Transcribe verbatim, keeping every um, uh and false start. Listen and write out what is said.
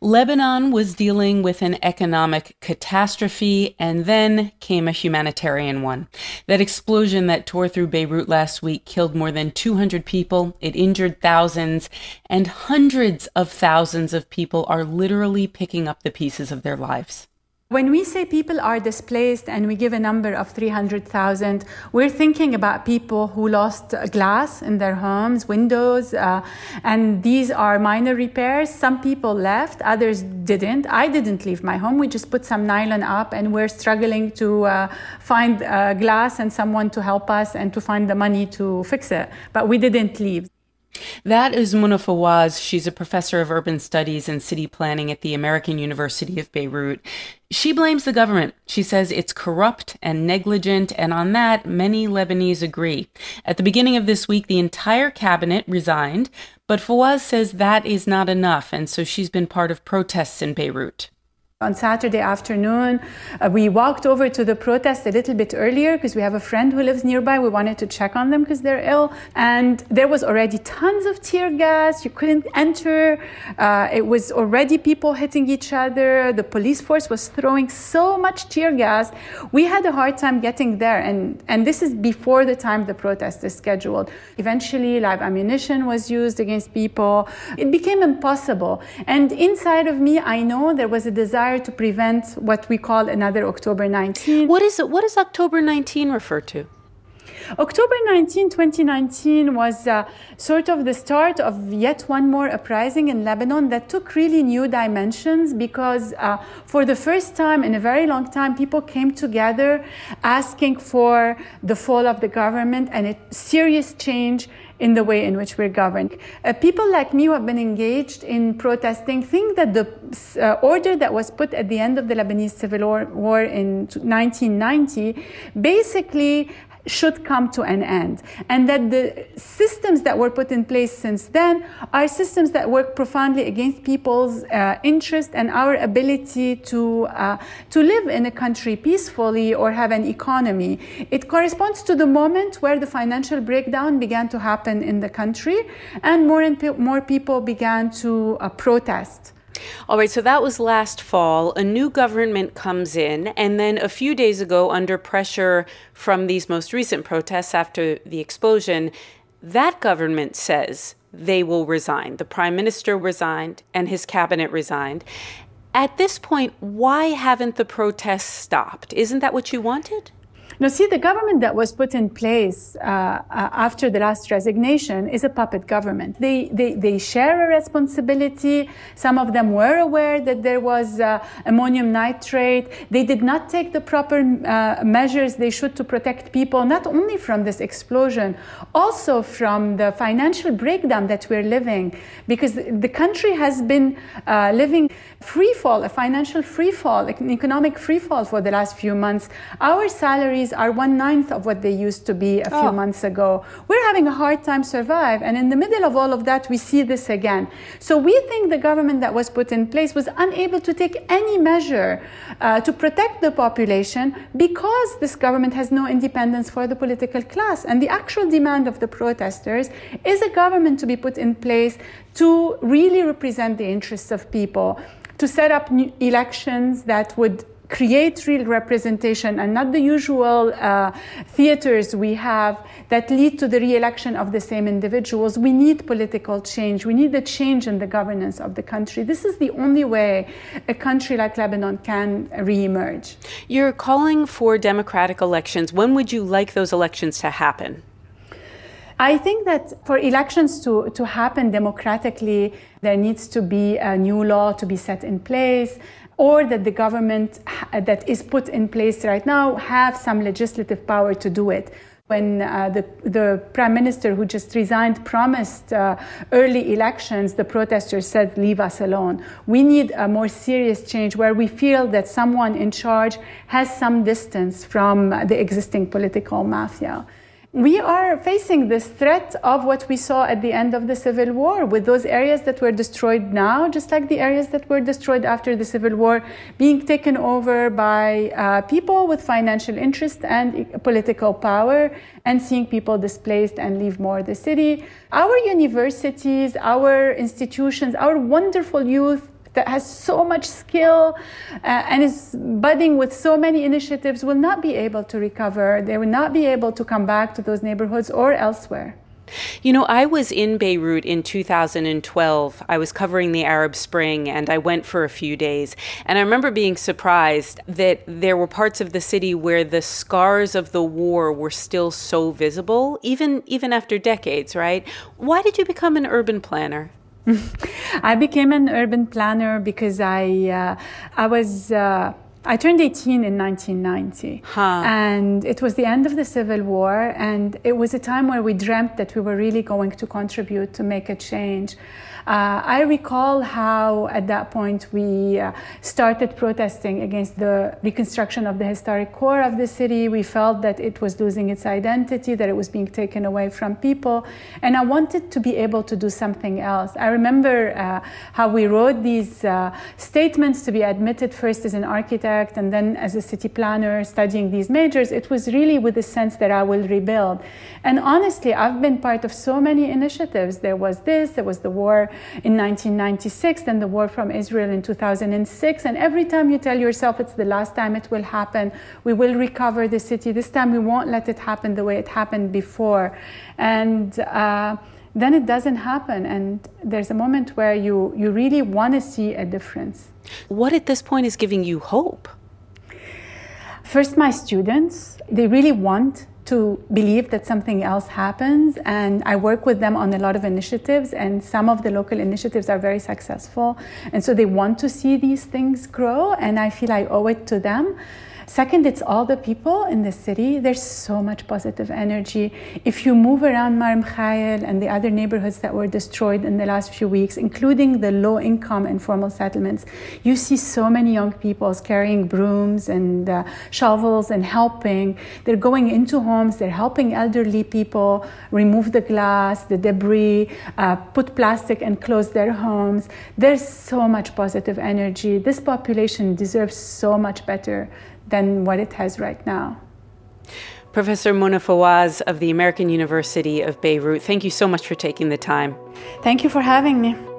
Lebanon was dealing with an economic catastrophe, and then came a humanitarian one. That explosion that tore through Beirut last week killed more than two hundred people. It injured thousands, and hundreds of thousands of people are literally picking up the pieces of their lives. When we say people are displaced and we give a number of three hundred thousand, we're thinking about people who lost glass in their homes, windows, uh, and these are minor repairs. Some people left, others didn't. I didn't leave my home. We just put some nylon up and we're struggling to uh, find uh, glass and someone to help us and to find the money to fix it. But we didn't leave. That is Muna Fawaz. She's a professor of urban studies and city planning at the American University of Beirut. She blames the government. She says it's corrupt and negligent, and on that, many Lebanese agree. At the beginning of this week, the entire cabinet resigned, but Fawaz says that is not enough, and so she's been part of protests in Beirut. On Saturday afternoon, uh, we walked over to the protest a little bit earlier because we have a friend who lives nearby. We wanted to check on them because they're ill. And there was already tons of tear gas. You couldn't enter. Uh, it was already people hitting each other. The police force was throwing so much tear gas. We had a hard time getting there. And, and this is before the time the protest is scheduled. Eventually, live ammunition was used against people. It became impossible. And inside of me, I know there was a desire to prevent what we call another October nineteenth. What is it? What does October nineteenth refer to? October nineteenth, twenty nineteen was uh, sort of the start of yet one more uprising in Lebanon that took really new dimensions because uh, for the first time in a very long time, people came together asking for the fall of the government and a serious change in the way in which we're governed. Uh, people like me who have been engaged in protesting think that the uh, order that was put at the end of the Lebanese Civil War, war in nineteen ninety basically should come to an end, and that the systems that were put in place since then are systems that work profoundly against people's uh, interest and our ability to uh, to live in a country peacefully or have an economy. It corresponds to the moment where the financial breakdown began to happen in the country, and more and pe- more people began to uh, protest. All right, so that was last fall. A new government comes in, and then a few days ago, under pressure from these most recent protests after the explosion, that government says they will resign. The prime minister resigned and his cabinet resigned. At this point, why haven't the protests stopped? Isn't that what you wanted? Now, see, the government that was put in place uh, uh, after the last resignation is a puppet government. They, they, they share a responsibility. Some of them were aware that there was uh, ammonium nitrate. They did not take the proper uh, measures they should to protect people, not only from this explosion, also from the financial breakdown that we're living, because the country has been uh, living free fall, a financial free fall, an economic free fall for the last few months. Our salaries are one ninth of what they used to be a few oh. months ago. We're having a hard time survive, and in the middle of all of that, we see this again. So we think the government that was put in place was unable to take any measure uh, to protect the population because this government has no independence for the political class. And the actual demand of the protesters is a government to be put in place to really represent the interests of people, to set up new elections that would create real representation and not the usual uh, theaters we have that lead to the re-election of the same individuals. We need political change. We need a change in the governance of the country. This is the only way a country like Lebanon can re-emerge. You're calling for democratic elections. When would you like those elections to happen? I think that for elections to, to happen democratically, there needs to be a new law to be set in place, or that the government that is put in place right now have some legislative power to do it. When uh, the, the prime minister who just resigned promised uh, early elections, the protesters said, leave us alone. We need a more serious change where we feel that someone in charge has some distance from the existing political mafia. We are facing this threat of what we saw at the end of the Civil War, with those areas that were destroyed now, just like the areas that were destroyed after the Civil War, being taken over by uh, people with financial interest and political power, and seeing people displaced and leave more the city. Our universities, our institutions, our wonderful youth that has so much skill uh, and is budding with so many initiatives will not be able to recover. They will not be able to come back to those neighborhoods or elsewhere. You know, I was in Beirut in two thousand twelve. I was covering the Arab Spring, and I went for a few days. And I remember being surprised that there were parts of the city where the scars of the war were still so visible, even even after decades, right? Why did you become an urban planner? I became an urban planner because I uh, I was uh, I turned eighteen in nineteen ninety, huh. and it was the end of the Civil War, and it was a time where we dreamt that we were really going to contribute to make a change. Uh, I recall how at that point we uh, started protesting against the reconstruction of the historic core of the city. We felt that it was losing its identity, that it was being taken away from people, and I wanted to be able to do something else. I remember uh, how we wrote these uh, statements to be admitted first as an architect and then as a city planner studying these majors. It was really with the sense that I will rebuild. And honestly, I've been part of so many initiatives. There was this, there was the war in nineteen ninety-six, then the war from Israel in two thousand six. And every time you tell yourself it's the last time it will happen, we will recover the city. This time we won't let it happen the way it happened before. And uh, then it doesn't happen. And there's a moment where you, you really want to see a difference. What at this point is giving you hope? First, my students, they really want to believe that something else happens, and I work with them on a lot of initiatives, and some of the local initiatives are very successful, and so they want to see these things grow, and I feel I owe it to them. Second, it's all the people in the city. There's so much positive energy. If you move around Mar Mikhael and the other neighborhoods that were destroyed in the last few weeks, including the low-income informal settlements, you see so many young people carrying brooms and uh, shovels and helping. They're going into homes, they're helping elderly people remove the glass, the debris, uh, put plastic and close their homes. There's so much positive energy. This population deserves so much better than what it has right now. Professor Mona Fawaz of the American University of Beirut, thank you so much for taking the time. Thank you for having me.